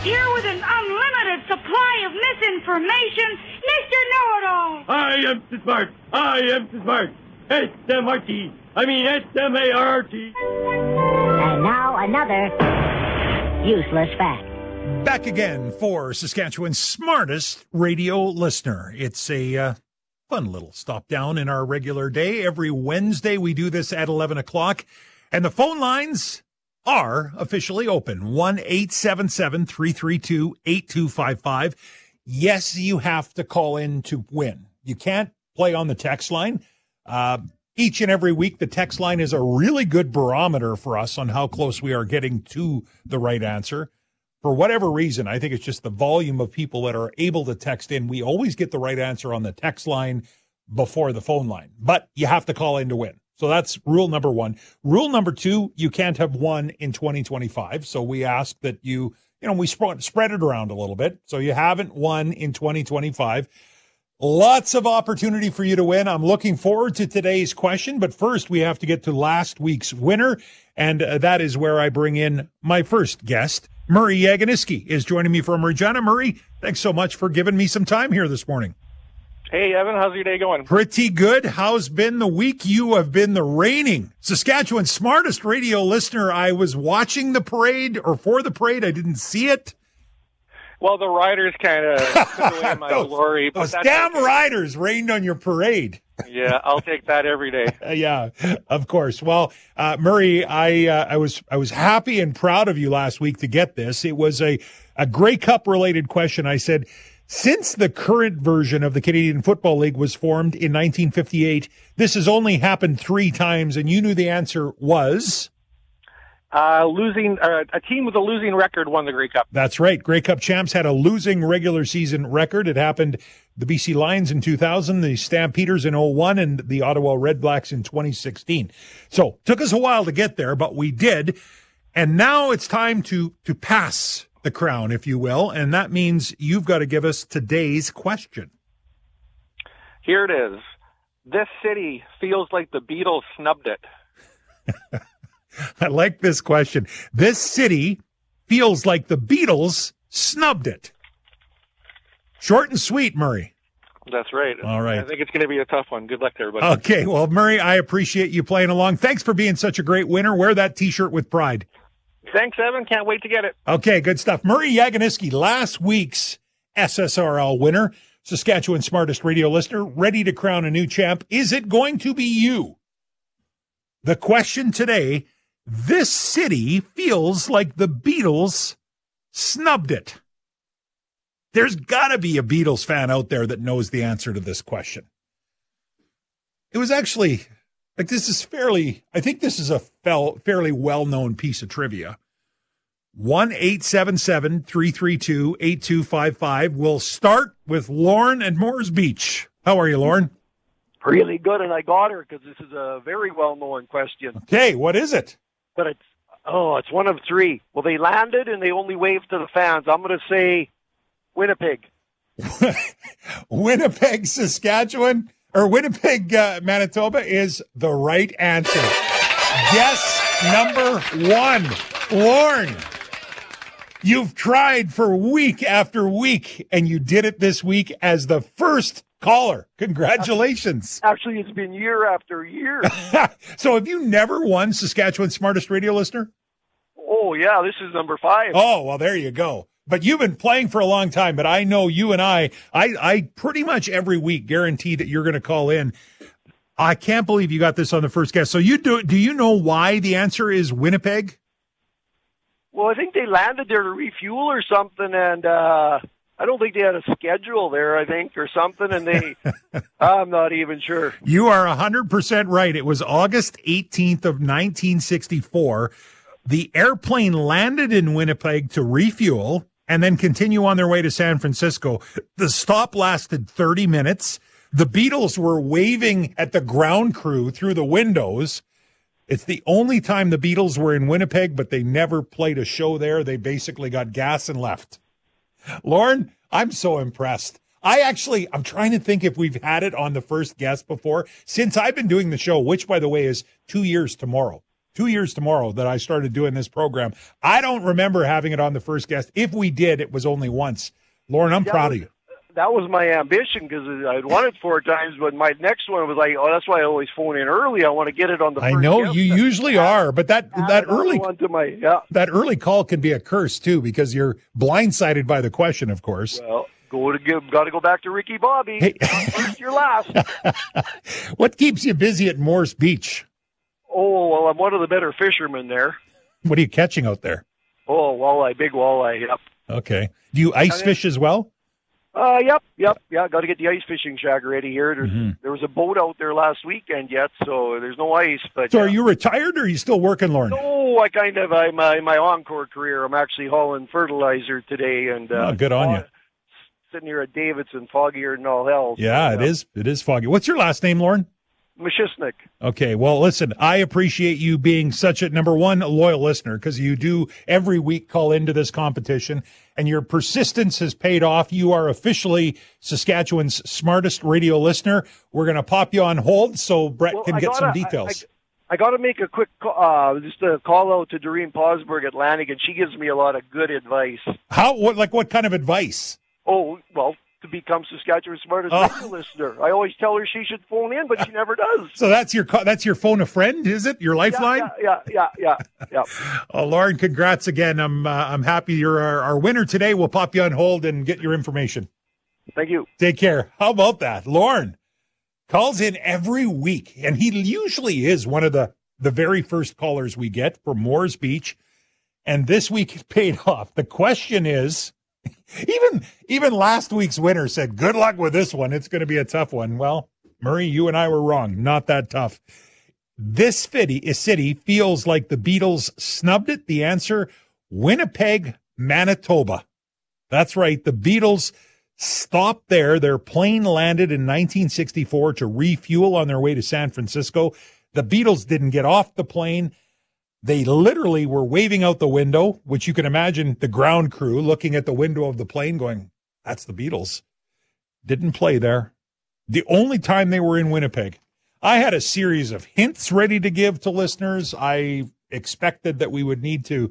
Here with an unlimited supply of misinformation, Mr. Know-It-All. I am too smart. I am too smart. S-M-R-T. I mean S-M-A-R-T. And now another useless fact. Back again for Saskatchewan's smartest radio listener. It's a fun little stop down in our regular day. Every Wednesday we do this at 11 o'clock. And the phone lines are officially open. 1-877-332-8255. Yes, you have to call in to win. You can't play on the text line. Each and every week, the text line is a really good barometer for us on how close we are getting to the right answer. For whatever reason, I think it's just the volume of people that are able to text in. We always get the right answer on the text line before the phone line. But you have to call in to win. So that's rule number one. Rule number two, you can't have won in 2025. So we ask that we spread it around a little bit. So you haven't won in 2025. Lots of opportunity for you to win. I'm looking forward to today's question. But first, we have to get to last week's winner. And that is where I bring in my first guest. Murray Yaganiski is joining me from Regina. Murray, thanks so much for giving me some time here this morning. Hey, Evan, how's your day going? Pretty good. How's been the week? You have been the reigning Saskatchewan's smartest radio listener. I was watching the parade, or for the parade. I didn't see it. Well, the riders kind of took away my glory. Those damn riders rained on your parade. Yeah, I'll take that every day. Yeah, of course. Well, Murray, I was happy and proud of you last week to get this. It was a Grey Cup related question. I said, since the current version of the Canadian Football League was formed in 1958, this has only happened 3 times, and you knew the answer was? A team with a losing record won the Grey Cup. That's right. Grey Cup champs had a losing regular season record. It happened the BC Lions in 2000, the Stampeders in 2001, and the Ottawa Redblacks in 2016. So took us a while to get there, but we did. And now it's time to pass the crown, if you will. And that means you've got to give us today's question. Here it is. This city feels like the Beatles snubbed it. I like this question. This city feels like the Beatles snubbed it. Short and sweet, Murray. That's right. All right. I think it's going to be a tough one. Good luck to everybody. Okay. Well, Murray, I appreciate you playing along. Thanks for being such a great winner. Wear that T-shirt with pride. Thanks, Evan. Can't wait to get it. Okay, good stuff. Murray Yaganiski, last week's SSRL winner, Saskatchewan's smartest radio listener, ready to crown a new champ. Is it going to be you? The question today, this city feels like the Beatles snubbed it. There's got to be a Beatles fan out there that knows the answer to this question. It was actually, I think this is a fairly well-known piece of trivia. 1-877-332-8255. We'll start with Lauren at Moores Beach. How are you, Lauren? Really good, and I got her because this is a very well-known question. Okay, what is it? But it's one of 3. Well, they landed and they only waved to the fans. I'm going to say Winnipeg. Winnipeg, Saskatchewan, or Winnipeg, Manitoba is the right answer. Guess number 1. Lauren, you've tried for week after week, and you did it this week as the first caller. Congratulations. Actually, it's been year after year. So have you never won Saskatchewan's smartest radio listener? Oh, yeah, this is number 5. Oh, well, there you go. But you've been playing for a long time, but I know you and I pretty much every week guarantee that you're going to call in. I can't believe you got this on the first guess. So do you know why the answer is Winnipeg? Well, I think they landed there to refuel or something, and I don't think they had a schedule there, or something, and I'm not even sure. You are 100% right. It was August 18th of 1964. The airplane landed in Winnipeg to refuel and then continue on their way to San Francisco. The stop lasted 30 minutes. The Beatles were waving at the ground crew through the windows. It's the only time the Beatles were in Winnipeg, but they never played a show there. They basically got gas and left. Lauren, I'm so impressed. I'm trying to think if we've had it on the first guest before since I've been doing the show, which, by the way, is 2 years tomorrow. 2 years tomorrow that I started doing this program. I don't remember having it on the first guest. If we did, it was only once. Lauren, I'm proud of you. That was my ambition because I'd won it 4 times, but my next one was like, oh, that's why I always phone in early. I want to get it on the first I know guest. you usually are, but that early one to my, yeah. that early call can be a curse too because you're blindsided by the question, of course. Well, got to go back to Ricky Bobby. Hey. First, you're last. What keeps you busy at Morse Beach? Oh, well, I'm one of the better fishermen there. What are you catching out there? Oh, walleye, big walleye, yep. Okay. Do you ice fish as well? Yep. Yeah, got to get the ice fishing shack ready here. There was a boat out there last weekend yet, so there's no ice. But so are you retired or are you still working, Lauren? No, I'm my encore career. I'm actually hauling fertilizer today. And good on you. Sitting here at Davidson, foggier than all hell. Yeah, it is. It is foggy. What's your last name, Lauren? Machishnik. Okay, well, listen, I appreciate you being such a, number one, a loyal listener, because you do every week call into this competition, and your persistence has paid off. You are officially Saskatchewan's smartest radio listener. We're going to pop you on hold so Brett can get some details. I got to make a quick just a call out to Doreen Posberg at Lanigan. She gives me a lot of good advice. What kind of advice? Oh, well, to become Saskatchewan's smartest radio listener. I always tell her she should phone in, but she never does. So that's your phone a friend, is it? Your lifeline? Yeah. Oh, Lauren, congrats again. I'm happy you're our winner today. We'll pop you on hold and get your information. Thank you. Take care. How about that? Lauren calls in every week, and he usually is one of the very first callers we get for Moores Beach. And this week it paid off. The question is, even last week's winner said, good luck with this one. It's going to be a tough one. Well, Murray, you and I were wrong. Not that tough. This city feels like the Beatles snubbed it. The answer, Winnipeg, Manitoba. That's right. The Beatles stopped there. Their plane landed in 1964 to refuel on their way to San Francisco. The Beatles didn't get off the plane. They literally were waving out the window, which you can imagine the ground crew looking at the window of the plane going, that's the Beatles. Didn't play there. The only time they were in Winnipeg. I had a series of hints ready to give to listeners. I expected that we would need to,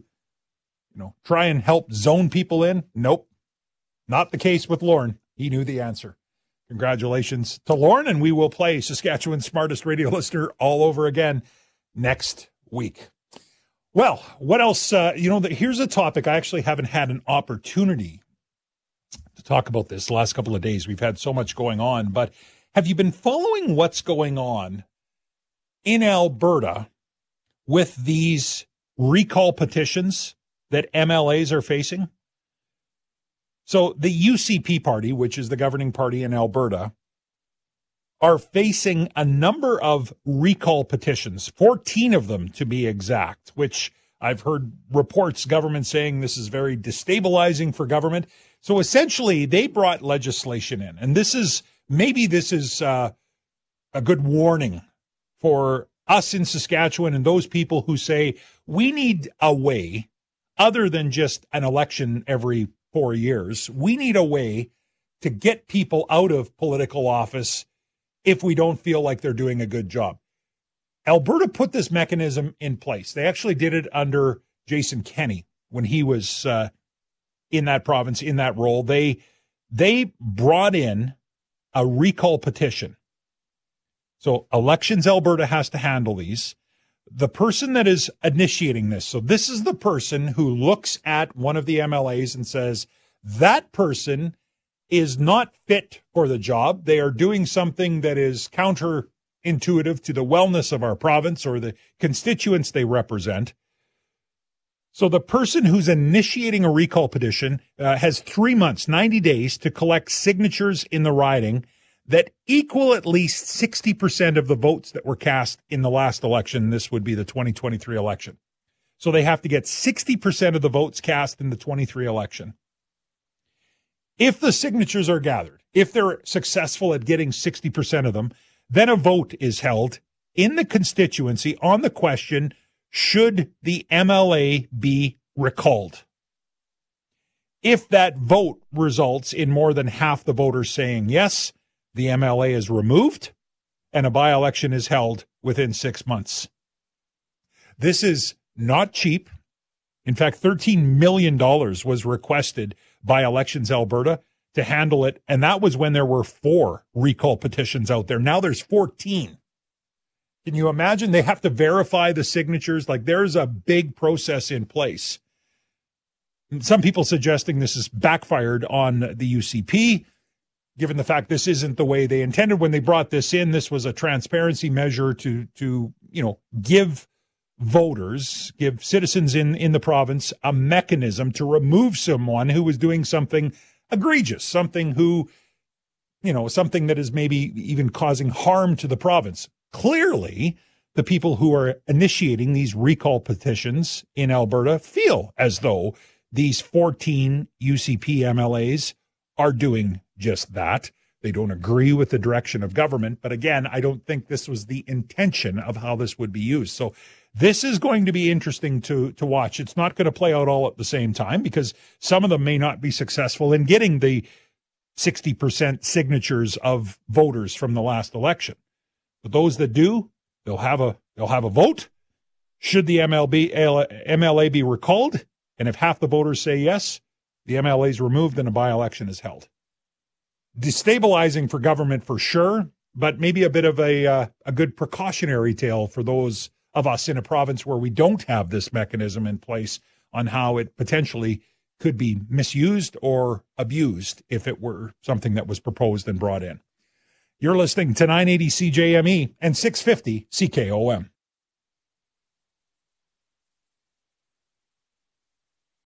try and help zone people in. Nope. Not the case with Lauren. He knew the answer. Congratulations to Lauren, and we will play Saskatchewan's smartest radio listener all over again next week. Well, what else? Here's a topic I actually haven't had an opportunity to talk about this the last couple of days. We've had so much going on, but have you been following what's going on in Alberta with these recall petitions that MLAs are facing? So the UCP party, which is the governing party in Alberta, are facing a number of recall petitions, 14 of them to be exact, which I've heard reports government saying this is very destabilizing for government. So essentially they brought legislation in, and this is a good warning for us in Saskatchewan and those people who say we need a way other than just an election every 4 years. We need a way to get people out of political office if we don't feel like they're doing a good job. Alberta put this mechanism in place. They actually did it under Jason Kenney when he was in that province, in that role. They brought in a recall petition. So Elections Alberta has to handle these. The person that is initiating this, so this is the person who looks at one of the MLAs and says, that person is not fit for the job. They are doing something that is counterintuitive to the wellness of our province or the constituents they represent. So the person who's initiating a recall petition has 3 months, 90 days to collect signatures in the riding that equal at least 60% of the votes that were cast in the last election. This would be the 2023 election. So they have to get 60% of the votes cast in the 23 election. If the signatures are gathered, if they're successful at getting 60% of them, then a vote is held in the constituency on the question, should the MLA be recalled? If that vote results in more than half the voters saying yes, the MLA is removed and a by-election is held within 6 months. This is not cheap. In fact, $13 million was requested by Elections Alberta to handle it, and that was when there were 4 recall petitions out there. Now there's 14. Can you imagine? They have to verify the signatures. Like, there's a big process in place. And some people suggesting this has backfired on the UCP, given the fact this isn't the way they intended when they brought this in. This was a transparency measure to give voters, give citizens in the province a mechanism to remove someone who was doing something egregious, something that is maybe even causing harm to the province. Clearly, the people who are initiating these recall petitions in Alberta feel as though these 14 UCP MLAs are doing just that. They don't agree with the direction of government. But again, I don't think this was the intention of how this would be used. So this is going to be interesting to watch. It's not going to play out all at the same time because some of them may not be successful in getting the 60% signatures of voters from the last election. But those that do, they'll have a vote. Should the MLA be recalled? And if half the voters say yes, the MLA is removed and a by-election is held. Destabilizing for government for sure, but maybe a bit of a good precautionary tale for those of us in a province where we don't have this mechanism in place on how it potentially could be misused or abused if it were something that was proposed and brought in. You're listening to 980 CJME and 650 CKOM.